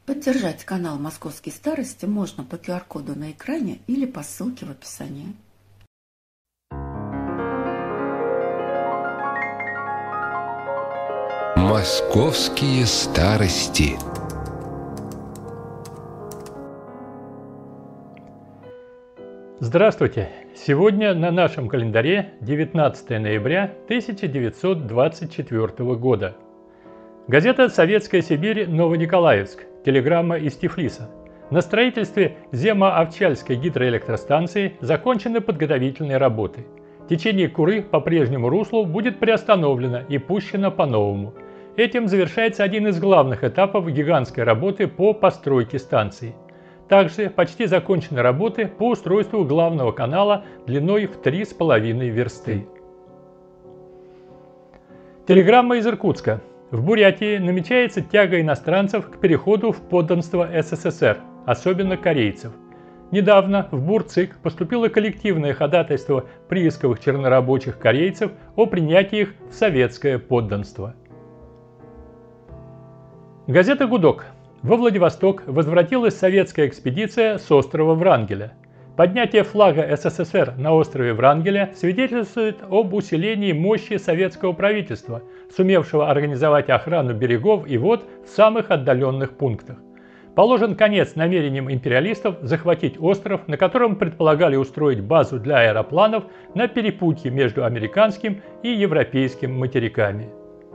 Поддержать канал «Московские старости» можно по QR-коду на экране или по ссылке в описании. Московские старости. Здравствуйте! Сегодня на нашем календаре 19 ноября 1924 года. Газета «Советская Сибирь», Новониколаевск. Телеграмма из Тифлиса. На строительстве Земо-Овчальской гидроэлектростанции закончены подготовительные работы. Течение Куры по прежнему руслу будет приостановлено и пущено по-новому. Этим завершается один из главных этапов гигантской работы по постройке станции. Также почти закончены работы по устройству главного канала длиной в 3,5 версты. Телеграмма из Иркутска. В Бурятии намечается тяга иностранцев к переходу в подданство СССР, особенно корейцев. Недавно в БурЦИК поступило коллективное ходатайство приисковых чернорабочих корейцев о принятии их в советское подданство. Газета «Гудок». Во Владивосток возвратилась советская экспедиция с острова Врангеля. Поднятие флага СССР на острове Врангеля свидетельствует об усилении мощи советского правительства, сумевшего организовать охрану берегов и вод в самых отдаленных пунктах. Положен конец намерениям империалистов захватить остров, на котором предполагали устроить базу для аэропланов на перепутье между американским и европейским материками.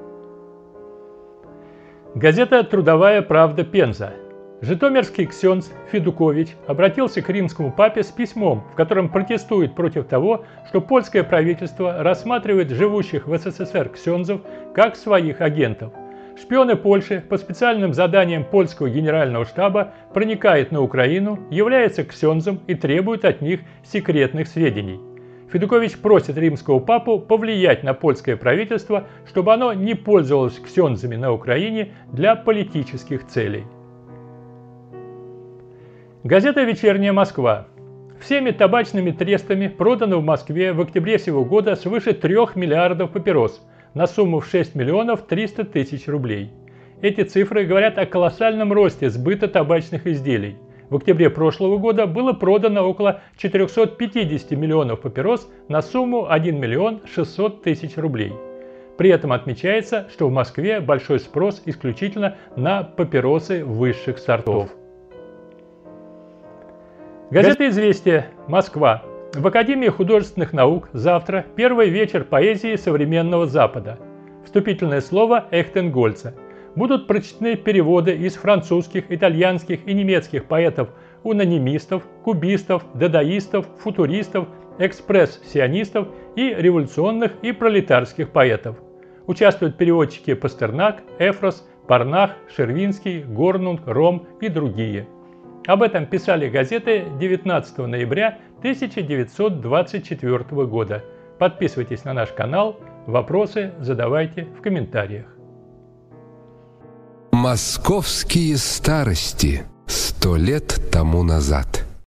Газета «Трудовая правда» Пенза. Житомирский ксендз Федукович обратился к римскому папе с письмом, в котором протестует против того, что польское правительство рассматривает живущих в СССР ксензов как своих агентов. Шпионы Польши по специальным заданиям польского генерального штаба проникают на Украину, являются ксензом и требуют от них секретных сведений. Федукович просит римского папу повлиять на польское правительство, чтобы оно не пользовалось ксензами на Украине для политических целей. Газета «Вечерняя Москва». Всеми табачными трестами продано в Москве в октябре сего года свыше 3 миллиардов папирос на сумму в 6 миллионов 300 тысяч рублей. Эти цифры говорят о колоссальном росте сбыта табачных изделий. В октябре прошлого года было продано около 450 миллионов папирос на сумму 1 миллион 600 тысяч рублей. При этом отмечается, что в Москве большой спрос исключительно на папиросы высших сортов. Газета «Известия», Москва. В Академии художественных наук завтра первый вечер поэзии современного Запада. Вступительное слово Эхтенгольца. Будут прочтены переводы из французских, итальянских и немецких поэтов-унанимистов, кубистов, дадаистов, футуристов, экспресс-сионистов и революционных и пролетарских поэтов. Участвуют переводчики Пастернак, Эфрос, Парнах, Шервинский, Горнунг, Ром и другие. Об этом писали газеты 19 ноября 1924 года. Подписывайтесь на наш канал, вопросы задавайте в комментариях. Московские старости. 100 лет тому назад.